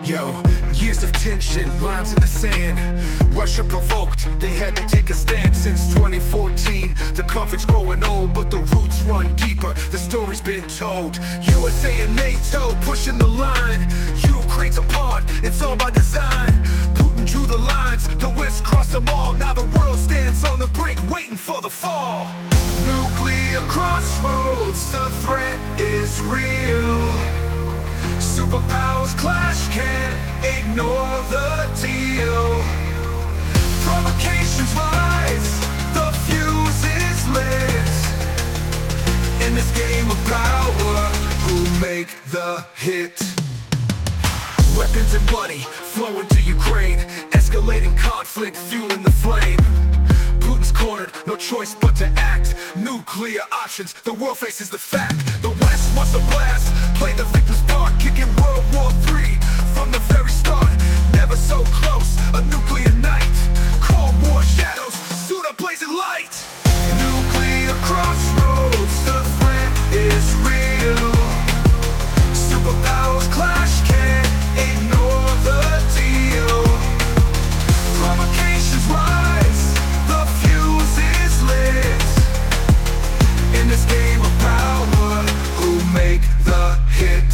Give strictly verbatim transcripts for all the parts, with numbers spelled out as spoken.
Yo, years of tension, lines in the sand. Russia provoked, they had to take a stand. Since twenty fourteen, the conflict's growing old, but the roots run deeper, the story's been told. U S A and NATO pushing the line, Ukraine's apart, it's all by design. Putin drew the lines, the West crossed them all. Now the world stands on the brink, waiting for the fall. Nuclear crossroads, the threat is real. Superpowers clash, can't ignore the deal. Provocations rise, the fuse is lit. In this game of power, who make the hit? Weapons and money flowing to Ukraine, escalating conflict, fueling the flame. Putin's cornered, no choice but to act. Nuclear options, the world faces the fact. The West wants to blast, play the victim's part, kicking World War Three from the very start. Never so close, a nuclear night. Cold War shadows, soon a blazing light. Nuclear crossroads, the threat is real. Superpowers clash, can't ignore the deal. Provocations rise, the fuse is lit. In this game of power, who make the hit?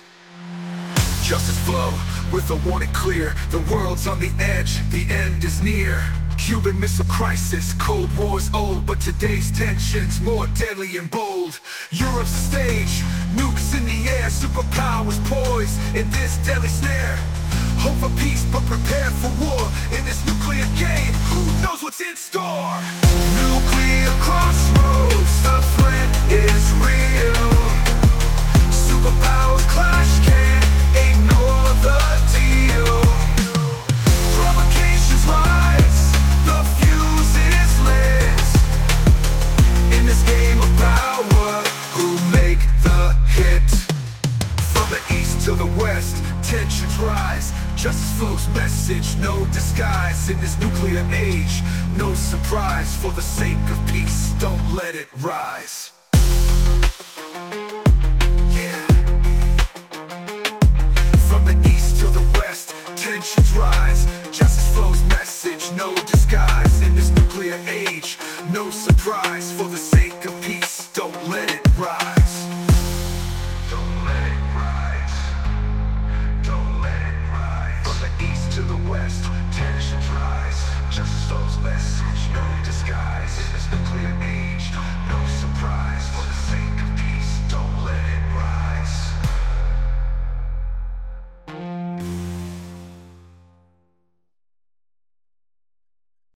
Justice flow with a warning clear. The world's on the edge, the end is near. Cuban Missile Crisis, Cold War's old, but today's tensions more deadly and bold. Europe's the stage, nukes in the air, superpowers poised in this deadly snare. Hope for peace, but prepare for war. In this nuclear game, who knows what's in store? Nuclear crossroads, the threat is real. Superpowers clash, can't ignore the deal. Provocations rise, the fuse is lit. In this game of power, who make the hit? From the east to the west, tensions rise. Justice flows message, no disguise. In this nuclear age, no surprise. For the sake of peace, don't let it rise. Yeah. From the east to the west, tensions rise. Justice flows message, no disguise. In this nuclear age, no surprise. For the sake